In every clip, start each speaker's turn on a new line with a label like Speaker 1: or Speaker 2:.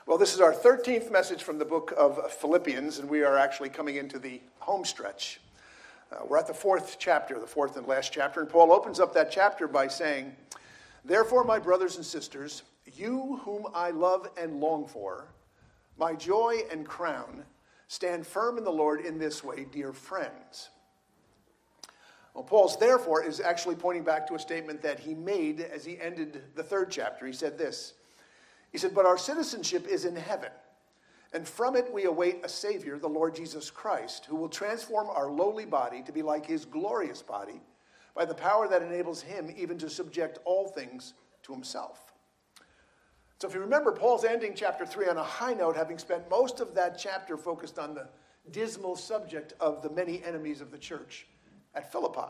Speaker 1: Well, this is our 13th message from the book of Philippians, and we are actually coming into the home stretch. We're at the fourth chapter, the fourth and last chapter, and Paul opens up that chapter by saying, "Therefore, my brothers and sisters, you whom I love and long for, my joy and crown, stand firm in the Lord in this way, dear friends." Well, Paul's therefore is actually pointing back to a statement that he made as he ended the third chapter. He said this. He said, "But our citizenship is in heaven, and from it we await a Savior, the Lord Jesus Christ, who will transform our lowly body to be like his glorious body by the power that enables him even to subject all things to himself." So if you remember, Paul's ending chapter 3 on a high note, having spent most of that chapter focused on the dismal subject of the many enemies of the church at Philippi.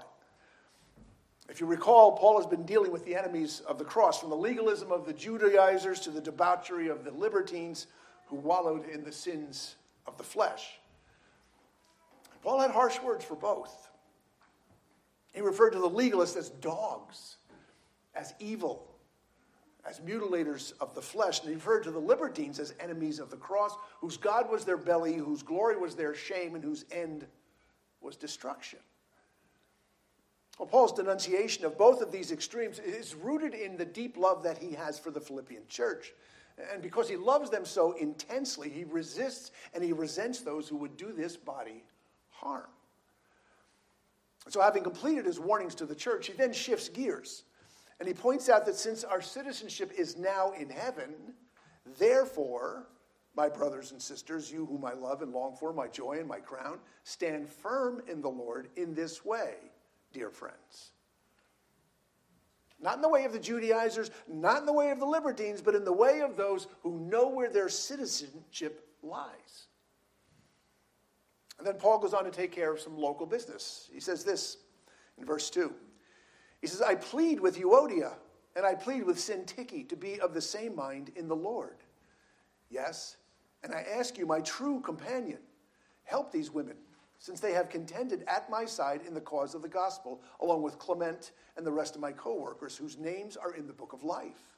Speaker 1: If you recall, Paul has been dealing with the enemies of the cross, from the legalism of the Judaizers to the debauchery of the libertines who wallowed in the sins of the flesh. Paul had harsh words for both. He referred to the legalists as dogs, as evil, as mutilators of the flesh, and he referred to the libertines as enemies of the cross, whose God was their belly, whose glory was their shame, and whose end was destruction. Well, Paul's denunciation of both of these extremes is rooted in the deep love that he has for the Philippian church. And because he loves them so intensely, he resists and he resents those who would do this body harm. So having completed his warnings to the church, he then shifts gears. And he points out that since our citizenship is now in heaven, therefore, my brothers and sisters, you whom I love and long for, my joy and my crown, stand firm in the Lord in this way, dear friends. Not in the way of the Judaizers, not in the way of the libertines, but in the way of those who know where their citizenship lies. And then Paul goes on to take care of some local business. He says this in verse 2. He says, "I plead with Euodia and I plead with Syntyche to be of the same mind in the Lord. Yes, and I ask you, my true companion, help these women, since they have contended at my side in the cause of the gospel, along with Clement and the rest of my co-workers, whose names are in the book of life."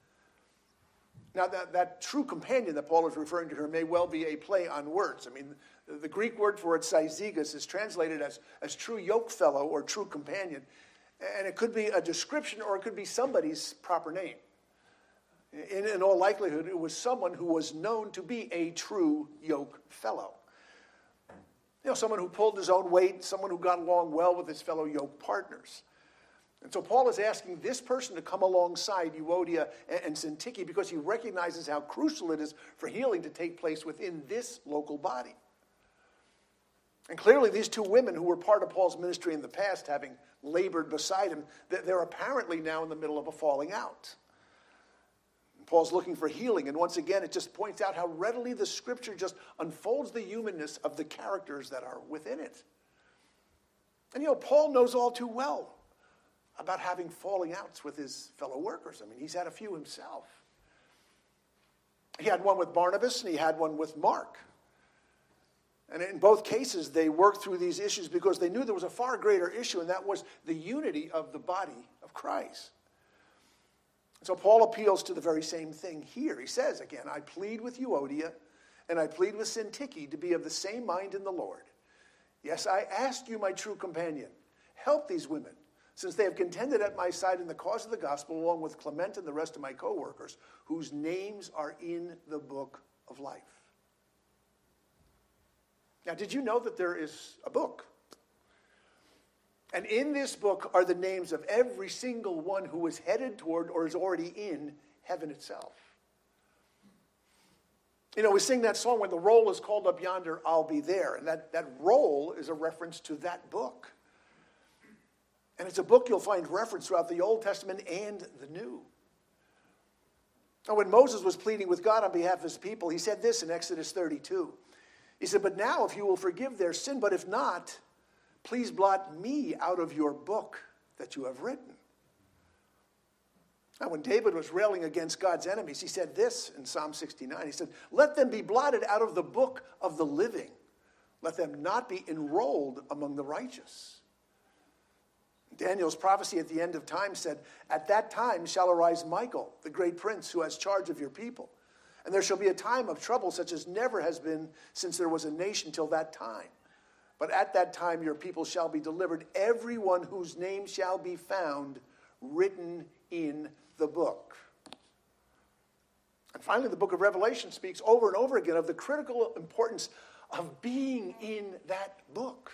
Speaker 1: Now, that true companion that Paul is referring to here may well be a play on words. I mean, the Greek word for it, syzygus, is translated as true yokefellow or true companion. And it could be a description or it could be somebody's proper name. In all likelihood, it was someone who was known to be a true yoke fellow. Someone who pulled his own weight, someone who got along well with his fellow yoke partners. And so Paul is asking this person to come alongside Euodia and Syntyche because he recognizes how crucial it is for healing to take place within this local body. And clearly these two women who were part of Paul's ministry in the past, having labored beside him, they're apparently now in the middle of a falling out. Paul's looking for healing, and once again, it just points out how readily the scripture just unfolds the humanness of the characters that are within it. And Paul knows all too well about having falling outs with his fellow workers. I mean, he's had a few himself. He had one with Barnabas, and he had one with Mark. And in both cases, they worked through these issues because they knew there was a far greater issue, and that was the unity of the body of Christ. So Paul appeals to the very same thing here. He says, again, "I plead with Euodia and I plead with Syntyche to be of the same mind in the Lord. Yes, I ask you, my true companion, help these women, since they have contended at my side in the cause of the gospel, along with Clement and the rest of my co-workers, whose names are in the book of life." Now, did you know that there is a book? And in this book are the names of every single one who is headed toward or is already in heaven itself. We sing that song, "When the roll is called up yonder, I'll be there." And that roll is a reference to that book. And it's a book you'll find referenced throughout the Old Testament and the New. Now, when Moses was pleading with God on behalf of his people, he said this in Exodus 32. He said, "But now if you will forgive their sin, but if not, please blot me out of your book that you have written." Now, when David was railing against God's enemies, he said this in Psalm 69. He said, "Let them be blotted out of the book of the living. Let them not be enrolled among the righteous." Daniel's prophecy at the end of time said, "At that time shall arise Michael, the great prince who has charge of your people. And there shall be a time of trouble such as never has been since there was a nation till that time. But at that time your people shall be delivered, everyone whose name shall be found written in the book. And finally, the book of Revelation speaks over and over again of the critical importance of being in that book.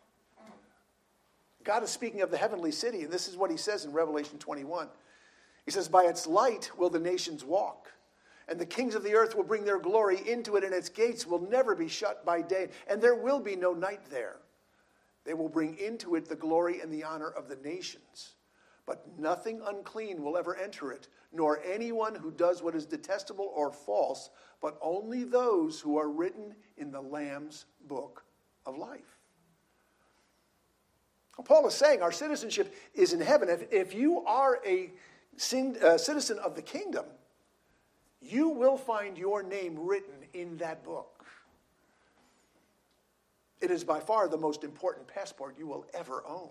Speaker 1: God is speaking of the heavenly city, and this is what he says in Revelation 21. He says, by its light will the nations walk, and the kings of the earth will bring their glory into it, and its gates will never be shut by day, and there will be no night there. They will bring into it the glory and the honor of the nations. But nothing unclean will ever enter it, nor anyone who does what is detestable or false, but only those who are written in the Lamb's book of life. Paul is saying our citizenship is in heaven. If you are a citizen of the kingdom, you will find your name written in that book. It is by far the most important passport you will ever own.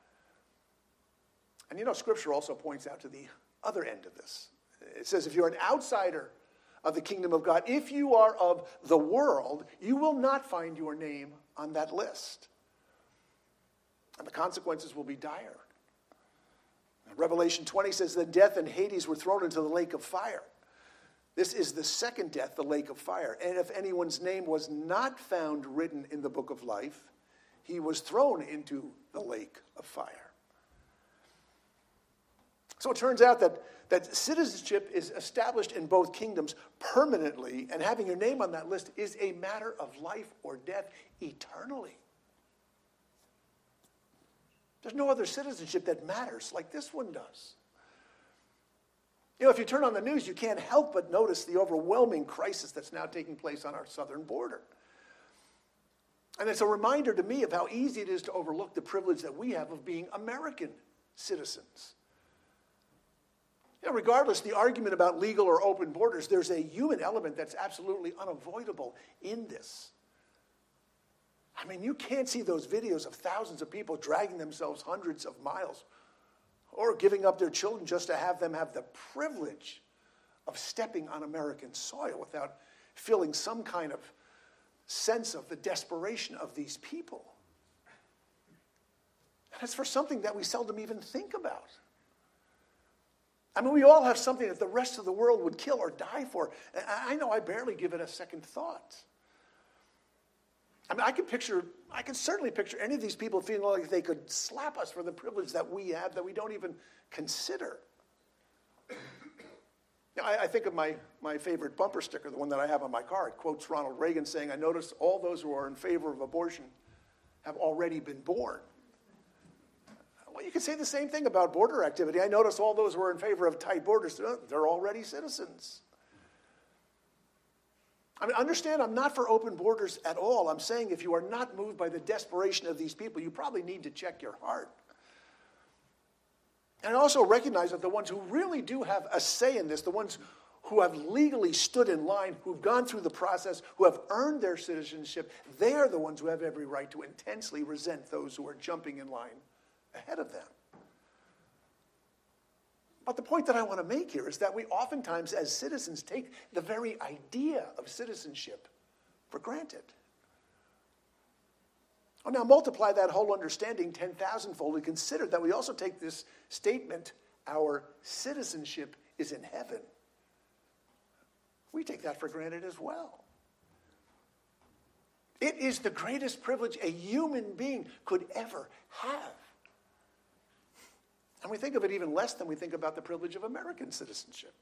Speaker 1: And you know, Scripture also points out to the other end of this. It says if you're an outsider of the kingdom of God, if you are of the world, you will not find your name on that list. And the consequences will be dire. Revelation 20 says that death and Hades were thrown into the lake of fire. This is the second death, the lake of fire. And if anyone's name was not found written in the book of life, he was thrown into the lake of fire. So it turns out that citizenship is established in both kingdoms permanently, and having your name on that list is a matter of life or death eternally. There's no other citizenship that matters like this one does. You know, if you turn on the news, you can't help but notice the overwhelming crisis that's now taking place on our southern border. And it's a reminder to me of how easy it is to overlook the privilege that we have of being American citizens. You know, regardless, the argument about legal or open borders, there's a human element that's absolutely unavoidable in this. I mean, you can't see those videos of thousands of people dragging themselves hundreds of miles or giving up their children just to have them have the privilege of stepping on American soil without feeling some kind of sense of the desperation of these people. And it's for something that we seldom even think about. I mean, we all have something that the rest of the world would kill or die for. And I know I barely give it a second thought. I mean, I can certainly picture any of these people feeling like they could slap us for the privilege that we have that we don't even consider. You know, I think of my favorite bumper sticker, the one that I have on my car. It quotes Ronald Reagan saying, I notice all those who are in favor of abortion have already been born. Well, you can say the same thing about border activity. I notice all those who are in favor of tight borders, they're already citizens. I mean, understand, I'm not for open borders at all. I'm saying if you are not moved by the desperation of these people, you probably need to check your heart. And I also recognize that the ones who really do have a say in this, the ones who have legally stood in line, who've gone through the process, who have earned their citizenship, they are the ones who have every right to intensely resent those who are jumping in line ahead of them. But the point that I want to make here is that we oftentimes, as citizens, take the very idea of citizenship for granted. Well, now multiply that whole understanding 10,000-fold and consider that we also take this statement, our citizenship is in heaven. We take that for granted as well. It is the greatest privilege a human being could ever have. And we think of it even less than we think about the privilege of American citizenship.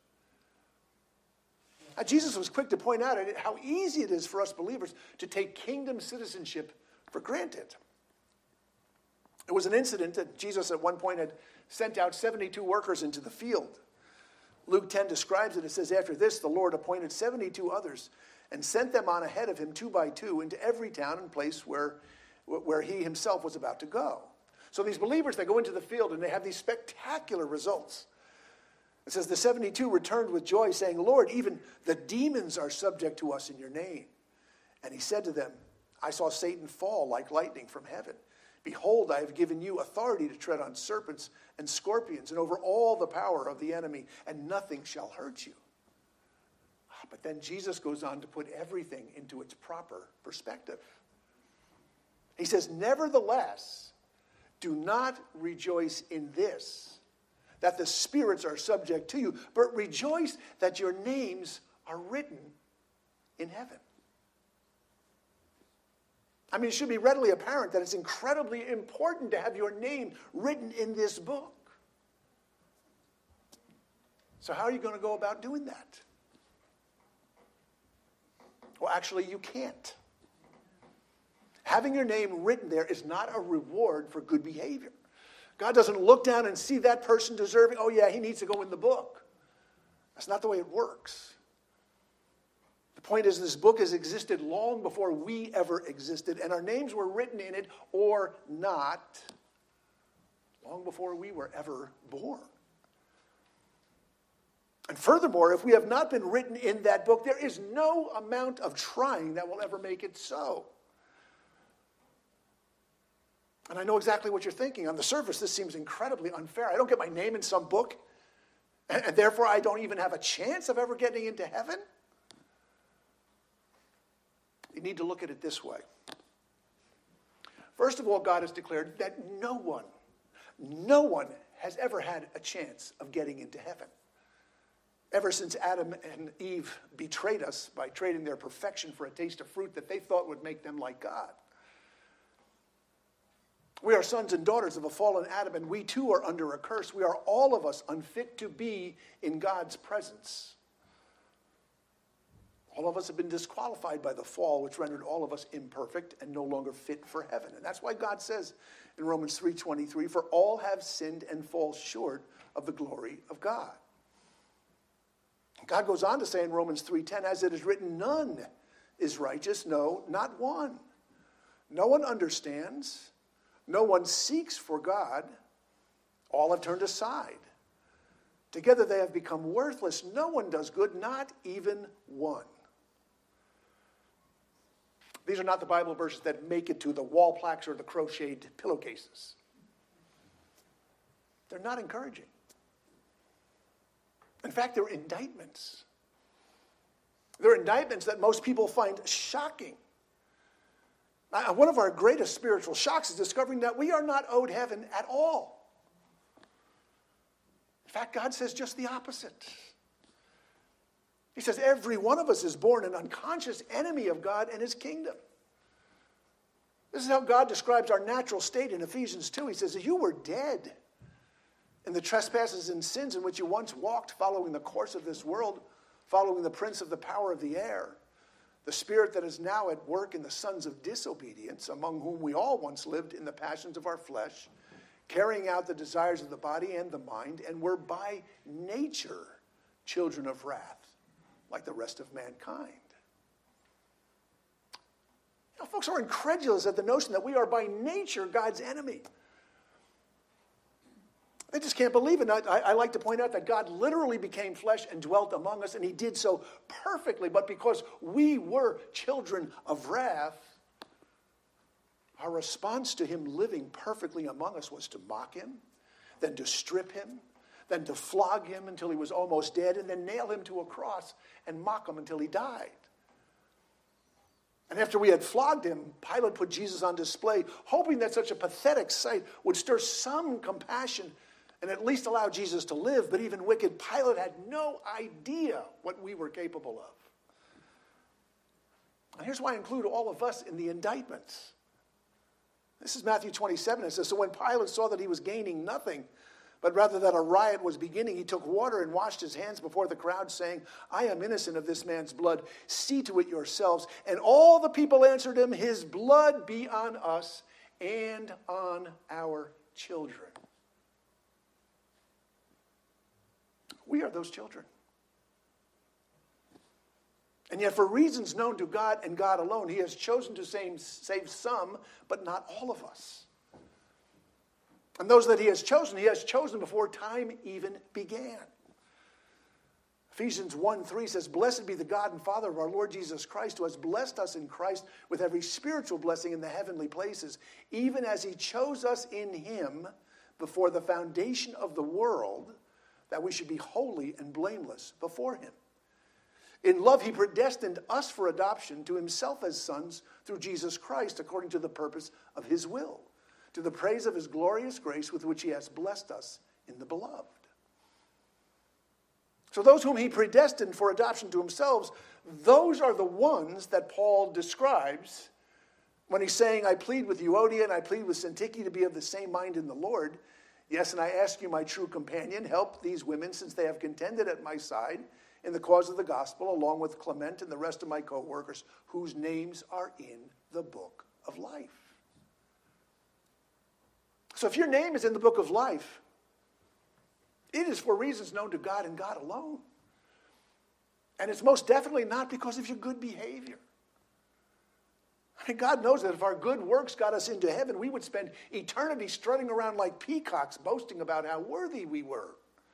Speaker 1: Now, Jesus was quick to point out how easy it is for us believers to take kingdom citizenship for granted. It was an incident that Jesus at one point had sent out 72 workers into the field. Luke 10 describes it. It says, after this, the Lord appointed 72 others and sent them on ahead of him 2 by 2 into every town and place where he himself was about to go. So these believers, they go into the field and they have these spectacular results. It says, the 72 returned with joy, saying, Lord, even the demons are subject to us in your name. And he said to them, I saw Satan fall like lightning from heaven. Behold, I have given you authority to tread on serpents and scorpions and over all the power of the enemy, and nothing shall hurt you. But then Jesus goes on to put everything into its proper perspective. He says, nevertheless, do not rejoice in this, that the spirits are subject to you, but rejoice that your names are written in heaven. I mean, it should be readily apparent that it's incredibly important to have your name written in this book. So how are you going to go about doing that? Well, actually, you can't. Having your name written there is not a reward for good behavior. God doesn't look down and see that person deserving, oh yeah, he needs to go in the book. That's not the way it works. The point is, this book has existed long before we ever existed, and our names were written in it or not long before we were ever born. And furthermore, if we have not been written in that book, there is no amount of trying that will ever make it so. And I know exactly what you're thinking. On the surface, this seems incredibly unfair. I don't get my name in some book, and therefore I don't even have a chance of ever getting into heaven? You need to look at it this way. First of all, God has declared that no one has ever had a chance of getting into heaven. Ever since Adam and Eve betrayed us by trading their perfection for a taste of fruit that they thought would make them like God. We are sons and daughters of a fallen Adam, and we too are under a curse. We are all of us unfit to be in God's presence. All of us have been disqualified by the fall, which rendered all of us imperfect and no longer fit for heaven. And that's why God says in Romans 3:23, for all have sinned and fall short of the glory of God. God goes on to say in Romans 3:10, as it is written, none is righteous, no, not one. No one understands. No one seeks for God. All have turned aside. Together they have become worthless. No one does good, not even one. These are not the Bible verses that make it to the wall plaques or the crocheted pillowcases. They're not encouraging. In fact, they're indictments. They're indictments that most people find shocking. One of our greatest spiritual shocks is discovering that we are not owed heaven at all. In fact, God says just the opposite. He says every one of us is born an unconscious enemy of God and his kingdom. This is how God describes our natural state in Ephesians 2. He says, you were dead in the trespasses and sins in which you once walked, following the course of this world, following the prince of the power of the air, the spirit that is now at work in the sons of disobedience, among whom we all once lived in the passions of our flesh, carrying out the desires of the body and the mind, and were by nature children of wrath, like the rest of mankind. You know, folks are incredulous at the notion that we are by nature God's enemy. They just can't believe it. I like to point out that God literally became flesh and dwelt among us, and he did so perfectly. But because we were children of wrath, our response to him living perfectly among us was to mock him, then to strip him, then to flog him until he was almost dead, and then nail him to a cross and mock him until he died. And after we had flogged him, Pilate put Jesus on display, hoping that such a pathetic sight would stir some compassion and at least allow Jesus to live. But even wicked Pilate had no idea what we were capable of. And here's why I include all of us in the indictments. This is Matthew 27. It says, so when Pilate saw that he was gaining nothing, but rather that a riot was beginning, he took water and washed his hands before the crowd, saying, I am innocent of this man's blood. See to it yourselves. And all the people answered him, his blood be on us and on our children. We are those children. And yet, for reasons known to God and God alone, he has chosen to save some, but not all of us. And those that he has chosen before time even began. Ephesians 1:3 says, blessed be the God and Father of our Lord Jesus Christ, who has blessed us in Christ with every spiritual blessing in the heavenly places, even as he chose us in him before the foundation of the world, that we should be holy and blameless before him. In love, he predestined us for adoption to himself as sons through Jesus Christ, according to the purpose of his will, to the praise of his glorious grace with which he has blessed us in the beloved. So those whom he predestined for adoption to himself, those are the ones that Paul describes when he's saying, I plead with Euodia and I plead with Syntyche to be of the same mind in the Lord. Yes, and I ask you, my true companion, help these women, since they have contended at my side in the cause of the gospel, along with Clement and the rest of my co-workers, whose names are in the book of life. So if your name is in the book of life, it is for reasons known to God and God alone. And it's most definitely not because of your good behavior. I mean, God knows that if our good works got us into heaven, we would spend eternity strutting around like peacocks, boasting about how worthy we were.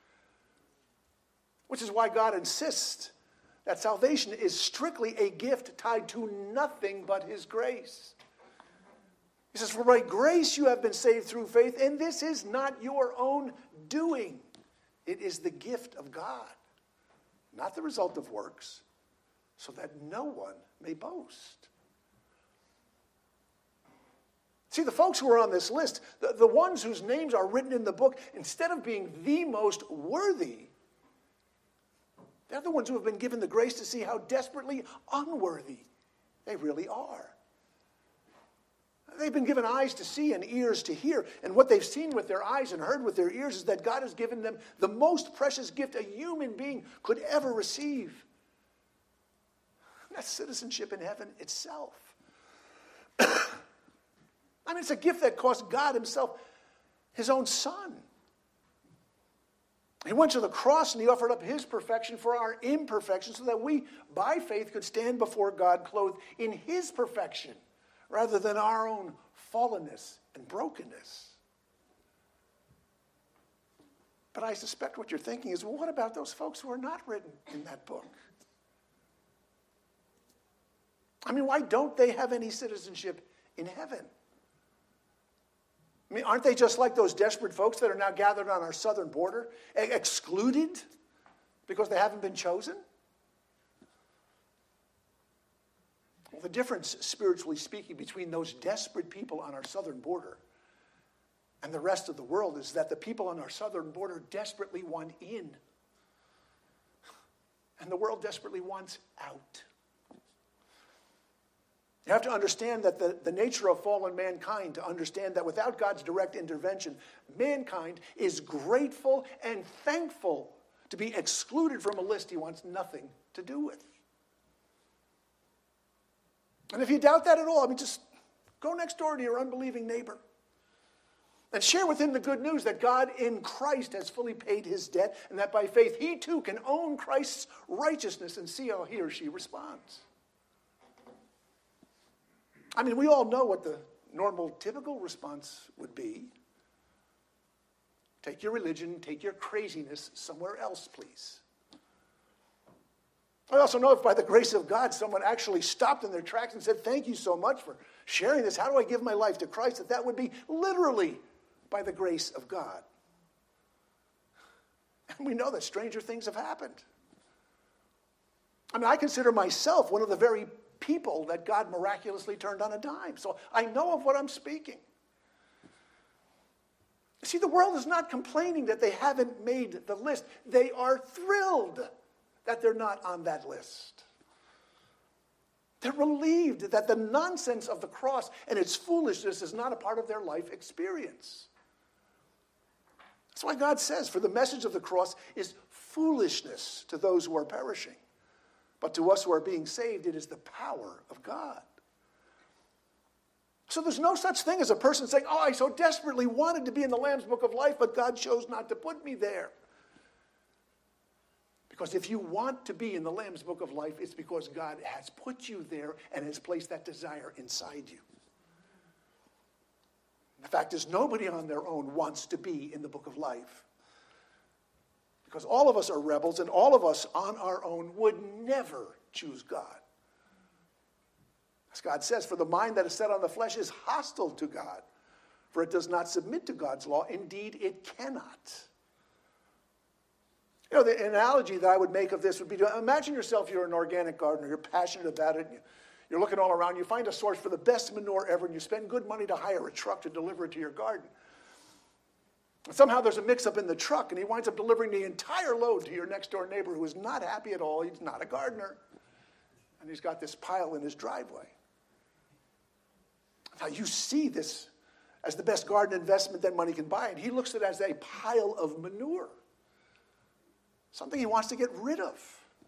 Speaker 1: Which is why God insists that salvation is strictly a gift tied to nothing but his grace. He says, for by grace you have been saved through faith, and this is not your own doing. It is the gift of God, not the result of works, so that no one may boast. See, the folks who are on this list, the ones whose names are written in the book, instead of being the most worthy, they're the ones who have been given the grace to see how desperately unworthy they really are. They've been given eyes to see and ears to hear. And what they've seen with their eyes and heard with their ears is that God has given them the most precious gift a human being could ever receive. That's citizenship in heaven itself. I mean, it's a gift that cost God himself his own son. He went to the cross and he offered up his perfection for our imperfection so that we, by faith, could stand before God clothed in his perfection rather than our own fallenness and brokenness. But I suspect what you're thinking is, well, what about those folks who are not written in that book? I mean, why don't they have any citizenship in heaven? I mean, aren't they just like those desperate folks that are now gathered on our southern border, excluded because they haven't been chosen? Well, the difference, spiritually speaking, between those desperate people on our southern border and the rest of the world is that the people on our southern border desperately want in, and the world desperately wants out. You have to understand that the nature of fallen mankind, to understand that without God's direct intervention, mankind is grateful and thankful to be excluded from a list he wants nothing to do with. And if you doubt that at all, I mean, just go next door to your unbelieving neighbor and share with him the good news that God in Christ has fully paid his debt and that by faith he too can own Christ's righteousness, and see how he or she responds. I mean, we all know what the normal, typical response would be. Take your religion, take your craziness somewhere else, please. I also know if by the grace of God someone actually stopped in their tracks and said, thank you so much for sharing this. How do I give my life to Christ? That would be literally by the grace of God. And we know that stranger things have happened. I mean, I consider myself one of the very people that God miraculously turned on a dime. So I know of what I'm speaking. See, the world is not complaining that they haven't made the list. They are thrilled that they're not on that list. They're relieved that the nonsense of the cross and its foolishness is not a part of their life experience. That's why God says, for the message of the cross is foolishness to those who are perishing. But to us who are being saved, it is the power of God. So there's no such thing as a person saying, oh, I so desperately wanted to be in the Lamb's Book of Life, but God chose not to put me there. Because if you want to be in the Lamb's Book of Life, it's because God has put you there and has placed that desire inside you. The fact is, nobody on their own wants to be in the Book of Life. Because all of us are rebels, and all of us on our own would never choose God. As God says, for the mind that is set on the flesh is hostile to God, for it does not submit to God's law. Indeed, it cannot. You know, the analogy that I would make of this would be to imagine yourself, you're an organic gardener, you're passionate about it, and you're looking all around, you find a source for the best manure ever, and you spend good money to hire a truck to deliver it to your garden. And somehow there's a mix-up in the truck, and he winds up delivering the entire load to your next-door neighbor who is not happy at all. He's not a gardener. And he's got this pile in his driveway. Now, you see this as the best garden investment that money can buy, and he looks at it as a pile of manure. Something he wants to get rid of.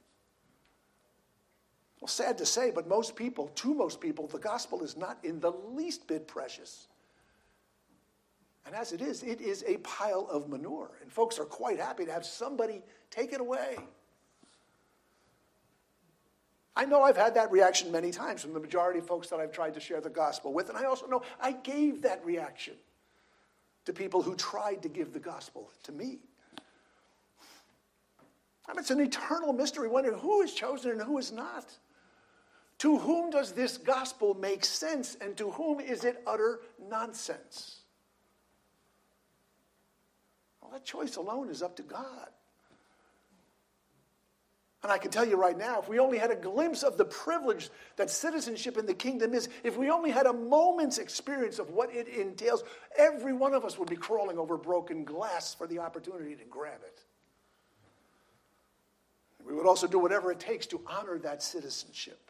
Speaker 1: Well, sad to say, but most people, the gospel is not in the least bit precious. And as it is a pile of manure. And folks are quite happy to have somebody take it away. I know I've had that reaction many times from the majority of folks that I've tried to share the gospel with. And I also know I gave that reaction to people who tried to give the gospel to me. I mean, it's an eternal mystery, wondering who is chosen and who is not. To whom does this gospel make sense, and to whom is it utter nonsense? Well, that choice alone is up to God. And I can tell you right now, if we only had a glimpse of the privilege that citizenship in the kingdom is, if we only had a moment's experience of what it entails, every one of us would be crawling over broken glass for the opportunity to grab it. We would also do whatever it takes to honor that citizenship.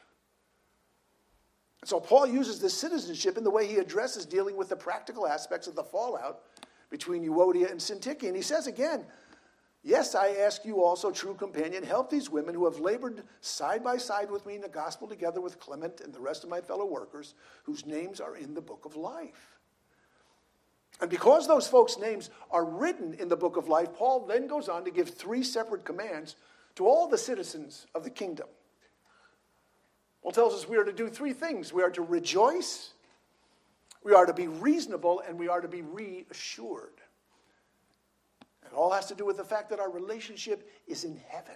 Speaker 1: So Paul uses this citizenship in the way he addresses dealing with the practical aspects of the fallout between Euodia and Syntyche. And he says again, yes, I ask you also, true companion, help these women who have labored side by side with me in the gospel together with Clement and the rest of my fellow workers, whose names are in the book of life. And because those folks' names are written in the book of life, Paul then goes on to give 3 separate commands to all the citizens of the kingdom. Paul tells us we are to do 3 things. We are to rejoice, we are to be reasonable, and we are to be reassured. It all has to do with the fact that our relationship is in heaven.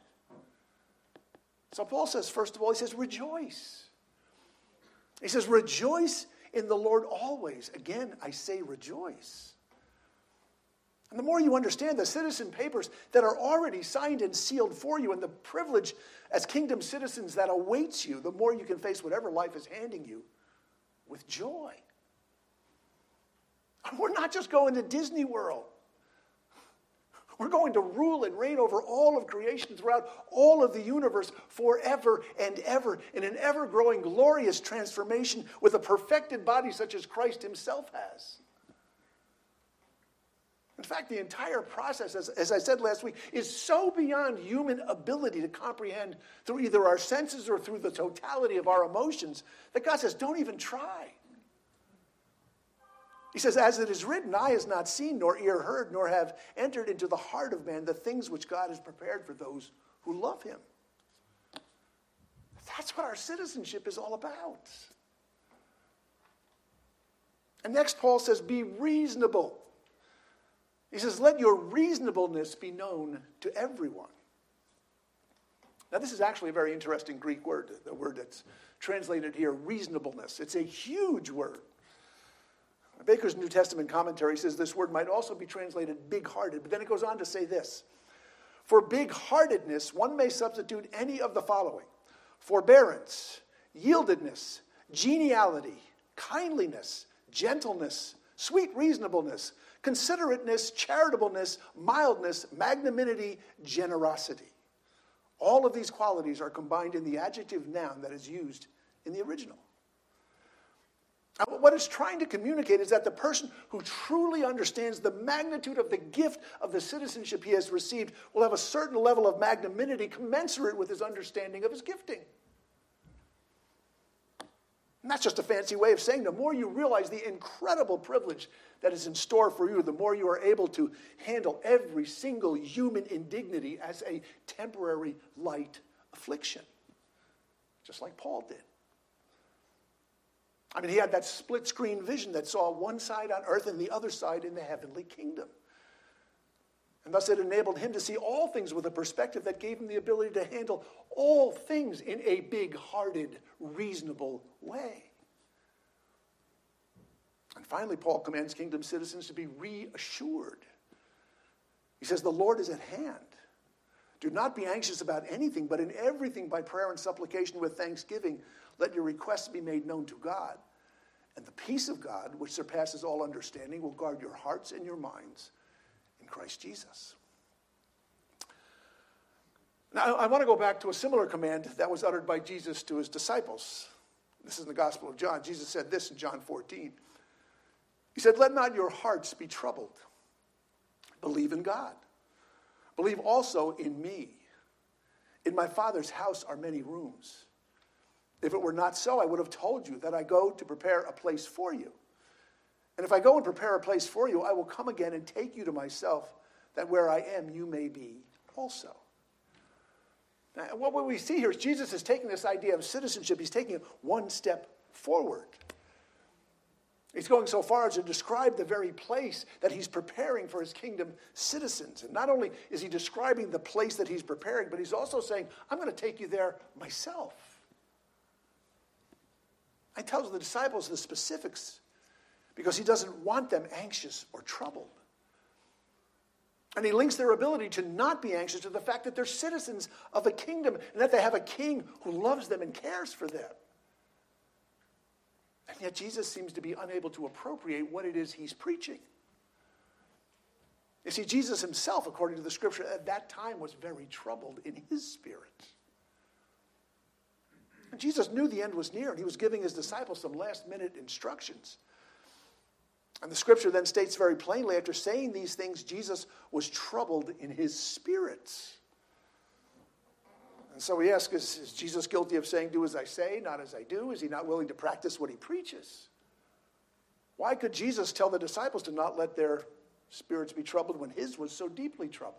Speaker 1: So Paul says, first of all, he says, rejoice. He says, rejoice in the Lord always. Again, I say rejoice. And the more you understand the citizen papers that are already signed and sealed for you and the privilege as kingdom citizens that awaits you, the more you can face whatever life is handing you with joy. We're not just going to Disney World. We're going to rule and reign over all of creation throughout all of the universe forever and ever in an ever-growing glorious transformation with a perfected body such as Christ himself has. In fact, the entire process, as I said last week, is so beyond human ability to comprehend through either our senses or through the totality of our emotions that God says, don't even try. He says, as it is written, eye has not seen, nor ear heard, nor have entered into the heart of man the things which God has prepared for those who love him. That's what our citizenship is all about. And next, Paul says, be reasonable. He says, let your reasonableness be known to everyone. Now, this is actually a very interesting Greek word, the word that's translated here, reasonableness. It's a huge word. Baker's New Testament commentary says this word might also be translated big-hearted, but then it goes on to say this. For big-heartedness, one may substitute any of the following: forbearance, yieldedness, geniality, kindliness, gentleness, sweet reasonableness, considerateness, charitableness, mildness, magnanimity, generosity. All of these qualities are combined in the adjective noun that is used in the original. What it's trying to communicate is that the person who truly understands the magnitude of the gift of the citizenship he has received will have a certain level of magnanimity commensurate with his understanding of his gifting. And that's just a fancy way of saying the more you realize the incredible privilege that is in store for you, the more you are able to handle every single human indignity as a temporary light affliction, just like Paul did. I mean, he had that split-screen vision that saw one side on earth and the other side in the heavenly kingdom. And thus it enabled him to see all things with a perspective that gave him the ability to handle all things in a big-hearted, reasonable way. And finally, Paul commands kingdom citizens to be reassured. He says, the Lord is at hand. Do not be anxious about anything, but in everything by prayer and supplication with thanksgiving, let your requests be made known to God. And the peace of God, which surpasses all understanding, will guard your hearts and your minds in Christ Jesus. Now, I want to go back to a similar command that was uttered by Jesus to his disciples. This is in the Gospel of John. Jesus said this in John 14. He said, let not your hearts be troubled. Believe in God. Believe also in me. In my Father's house are many rooms. If it were not so, I would have told you that I go to prepare a place for you. And if I go and prepare a place for you, I will come again and take you to myself, that where I am, you may be also. Now, what we see here is Jesus is taking this idea of citizenship, he's taking it one step forward. He's going so far as to describe the very place that he's preparing for his kingdom citizens. And not only is he describing the place that he's preparing, but he's also saying, I'm going to take you there myself. He tells the disciples the specifics because he doesn't want them anxious or troubled. And he links their ability to not be anxious to the fact that they're citizens of a kingdom and that they have a king who loves them and cares for them. And yet Jesus seems to be unable to appropriate what it is he's preaching. You see, Jesus himself, according to the scripture, at that time was very troubled in his spirit. And Jesus knew the end was near, and he was giving his disciples some last-minute instructions. And the scripture then states very plainly, after saying these things, Jesus was troubled in his spirit. And so we ask, is Jesus guilty of saying, do as I say, not as I do? Is he not willing to practice what he preaches? Why could Jesus tell the disciples to not let their spirits be troubled when his was so deeply troubled?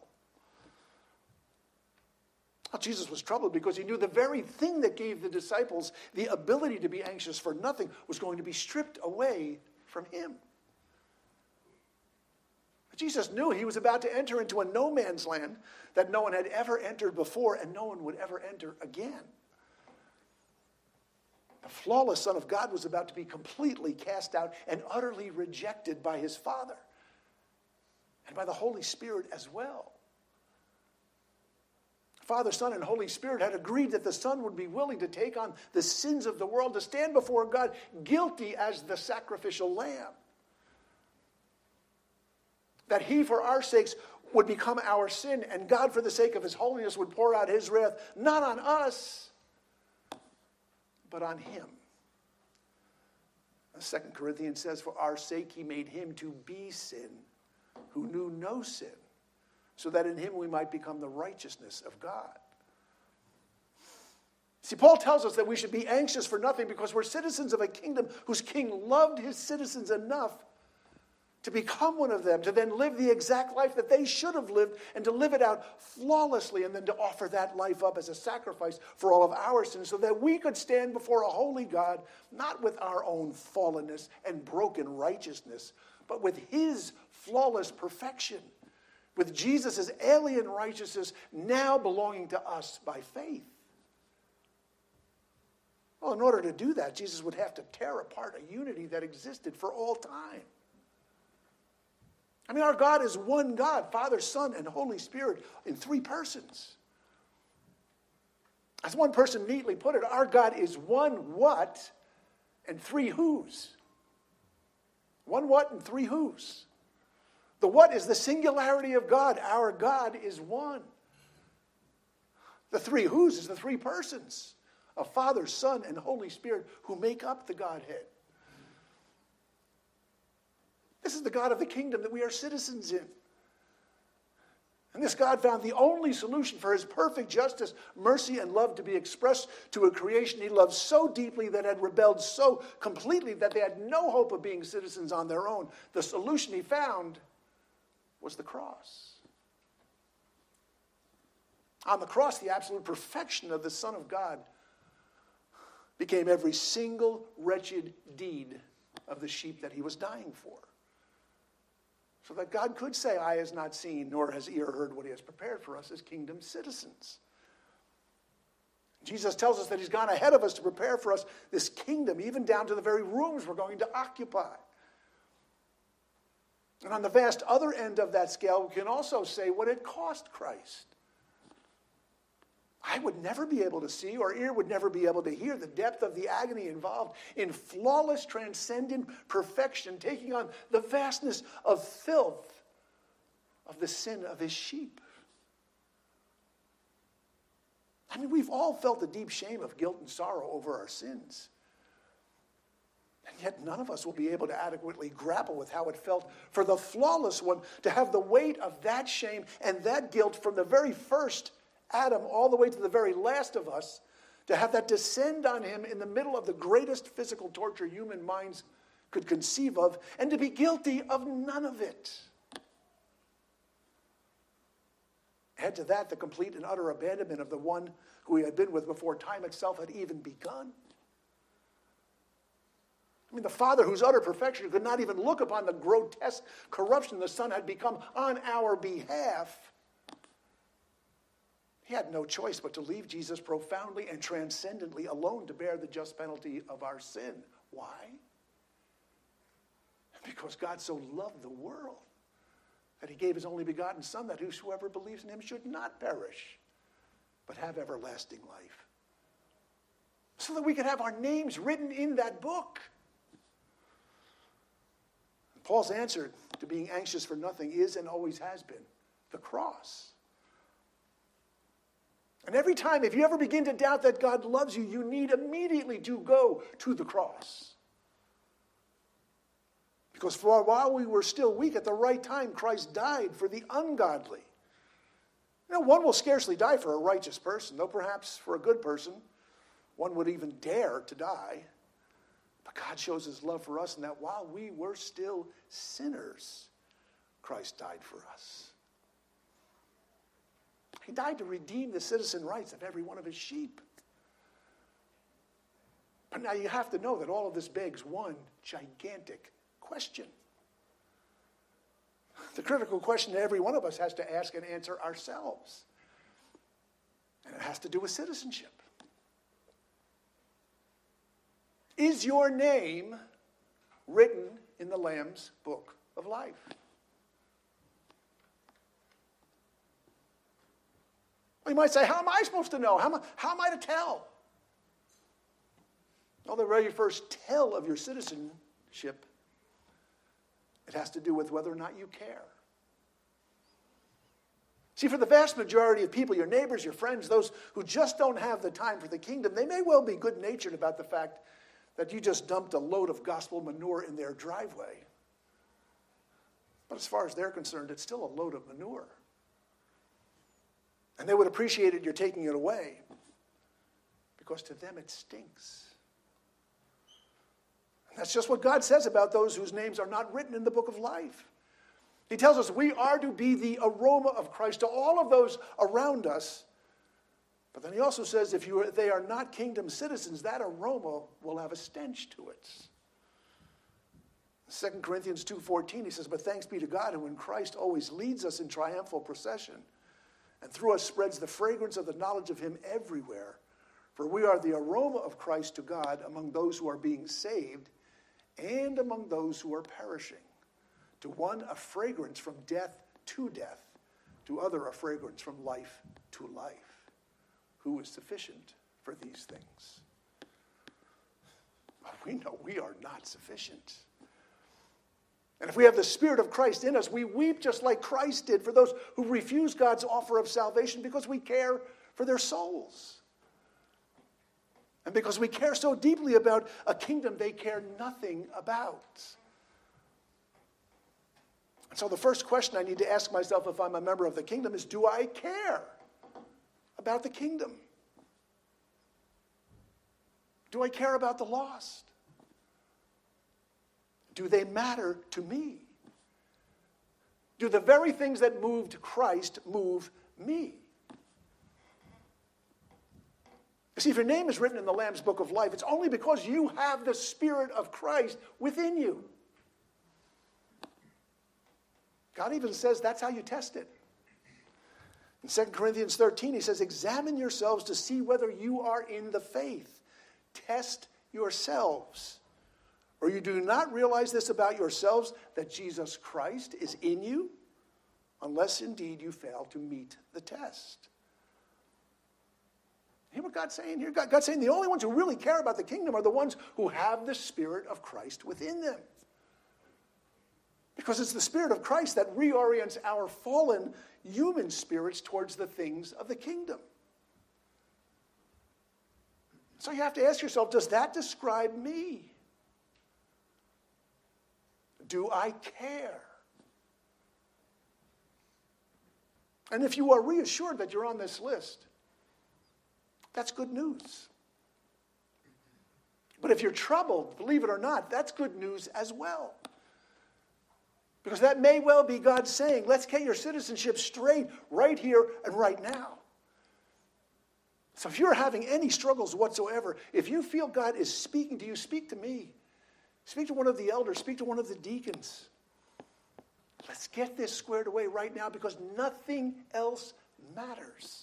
Speaker 1: Well, Jesus was troubled because he knew the very thing that gave the disciples the ability to be anxious for nothing was going to be stripped away from him. Jesus knew he was about to enter into a no man's land that no one had ever entered before and no one would ever enter again. The flawless Son of God was about to be completely cast out and utterly rejected by his Father and by the Holy Spirit as well. Father, Son, and Holy Spirit had agreed that the Son would be willing to take on the sins of the world, to stand before God guilty as the sacrificial lamb. That he, for our sakes, would become our sin, and God, for the sake of his holiness, would pour out his wrath, not on us, but on him. 2 Corinthians says, for our sake he made him to be sin, who knew no sin, so that in him we might become the righteousness of God. See, Paul tells us that we should be anxious for nothing because we're citizens of a kingdom whose king loved his citizens enough to become one of them, to then live the exact life that they should have lived, and to live it out flawlessly, and then to offer that life up as a sacrifice for all of our sins, so that we could stand before a holy God, not with our own fallenness and broken righteousness, but with his flawless perfection, with Jesus' alien righteousness now belonging to us by faith. Well, in order to do that, Jesus would have to tear apart a unity that existed for all time. I mean, our God is one God, Father, Son, and Holy Spirit in three persons. As one person neatly put it, our God is one what and three whos. One what and three whos. The what is the singularity of God. Our God is one. The three whos is the three persons of Father, Son, and Holy Spirit who make up the Godhead. This is the God of the kingdom that we are citizens in. And this God found the only solution for his perfect justice, mercy, and love to be expressed to a creation he loved so deeply that had rebelled so completely that they had no hope of being citizens on their own. The solution he found was the cross. On the cross, the absolute perfection of the Son of God became every single wretched deed of the sheep that he was dying for. So that God could say, eye has not seen, nor has ear heard what he has prepared for us as kingdom citizens. Jesus tells us that he's gone ahead of us to prepare for us this kingdom, even down to the very rooms we're going to occupy. And on the vast other end of that scale, we can also say what it cost Christ. eye would never be able to see, or ear would never be able to hear the depth of the agony involved in flawless, transcendent perfection, taking on the vastness of filth of the sin of his sheep. I mean, we've all felt the deep shame of guilt and sorrow over our sins. And yet none of us will be able to adequately grapple with how it felt for the flawless one to have the weight of that shame and that guilt from the very first Adam all the way to the very last of us, to have that descend on him in the middle of the greatest physical torture human minds could conceive of, and to be guilty of none of it. Add to that the complete and utter abandonment of the one who he had been with before time itself had even begun. I mean, the Father, whose utter perfection could not even look upon the grotesque corruption the Son had become on our behalf, he had no choice but to leave Jesus profoundly and transcendently alone to bear the just penalty of our sin. Why? Because God so loved the world that he gave his only begotten Son, that whosoever believes in him should not perish, but have everlasting life. So that we could have our names written in that book. Paul's answer to being anxious for nothing is and always has been the cross. And every time, if you ever begin to doubt that God loves you, you need immediately to go to the cross. Because for while we were still weak, at the right time, Christ died for the ungodly. You know, one will scarcely die for a righteous person, though perhaps for a good person, one would even dare to die. But God shows his love for us in that while we were still sinners, Christ died for us. He died to redeem the citizen rights of every one of his sheep. But now you have to know that all of this begs one gigantic question. The critical question that every one of us has to ask and answer ourselves. And it has to do with citizenship. Is your name written in the Lamb's book of life? Well, you might say, how am I supposed to know? How am I to tell? Well, the very first tell of your citizenship, it has to do with whether or not you care. See, for the vast majority of people, your neighbors, your friends, those who just don't have the time for the kingdom, they may well be good-natured about the fact that you just dumped a load of gospel manure in their driveway. But as far as they're concerned, it's still a load of manure. And they would appreciate it, you're taking it away, because to them it stinks. And that's just what God says about those whose names are not written in the book of life. He tells us we are to be the aroma of Christ to all of those around us. But then he also says if they are not kingdom citizens, that aroma will have a stench to it. 2 Corinthians 2:14, he says, but thanks be to God who in Christ always leads us in triumphal procession, and through us spreads the fragrance of the knowledge of him everywhere. For we are the aroma of Christ to God among those who are being saved and among those who are perishing. To one, a fragrance from death to death. To other, a fragrance from life to life. Who is sufficient for these things? Well, we know we are not sufficient. And if we have the Spirit of Christ in us, we weep just like Christ did for those who refuse God's offer of salvation because we care for their souls. And because we care so deeply about a kingdom they care nothing about. And so the first question I need to ask myself if I'm a member of the kingdom is, do I care about the kingdom? Do I care about the lost? Do they matter to me? Do the very things that moved Christ move me? You see, if your name is written in the Lamb's book of life, it's only because you have the Spirit of Christ within you. God even says that's how you test it. In 2 Corinthians 13, he says, examine yourselves to see whether you are in the faith. Test yourselves. Or you do not realize this about yourselves, that Jesus Christ is in you, unless indeed you fail to meet the test. Hear what God's saying here? God's saying the only ones who really care about the kingdom are the ones who have the Spirit of Christ within them. Because it's the Spirit of Christ that reorients our fallen human spirits towards the things of the kingdom. So you have to ask yourself, does that describe me? Do I care? And if you are reassured that you're on this list, that's good news. But if you're troubled, believe it or not, that's good news as well. Because that may well be God saying, let's get your citizenship straight right here and right now. So if you're having any struggles whatsoever, if you feel God is speaking to you, speak to me. Speak to one of the elders. Speak to one of the deacons. Let's get this squared away right now because nothing else matters.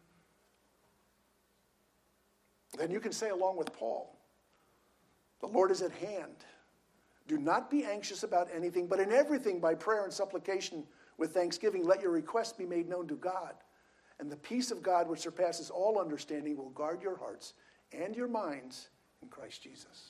Speaker 1: Then you can say along with Paul, the Lord is at hand. Do not be anxious about anything, but in everything by prayer and supplication with thanksgiving, let your requests be made known to God. And the peace of God, which surpasses all understanding, will guard your hearts and your minds in Christ Jesus.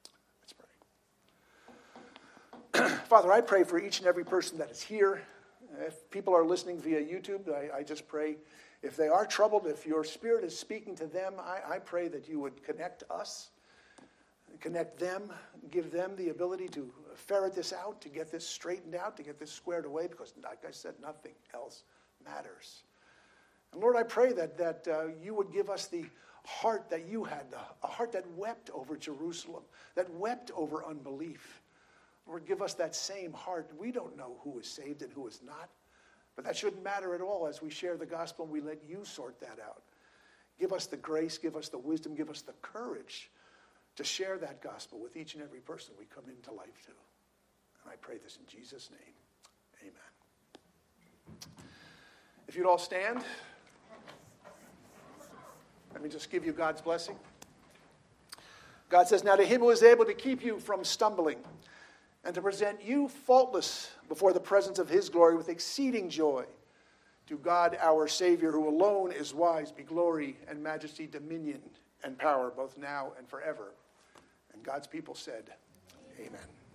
Speaker 1: Let's pray. Father, I pray for each and every person that is here. If people are listening via YouTube, I just pray. If they are troubled, if your Spirit is speaking to them, I pray that you would connect us, connect them, give them the ability to ferret this out, to get this straightened out, to get this squared away, because like I said, nothing else matters. And Lord, I pray that you would give us the heart that you had, a heart that wept over Jerusalem, that wept over unbelief. Lord, give us that same heart. We don't know who is saved and who is not, but that shouldn't matter at all as we share the gospel and we let you sort that out. Give us the grace, give us the wisdom, give us the courage to share that gospel with each and every person we come into life to. And I pray this in Jesus' name. Amen. If you'd all stand, let me just give you God's blessing. God says, now to him who is able to keep you from stumbling and to present you faultless before the presence of his glory with exceeding joy, to God our Savior, who alone is wise, be glory and majesty, dominion and power, both now and forever. And God's people said, amen.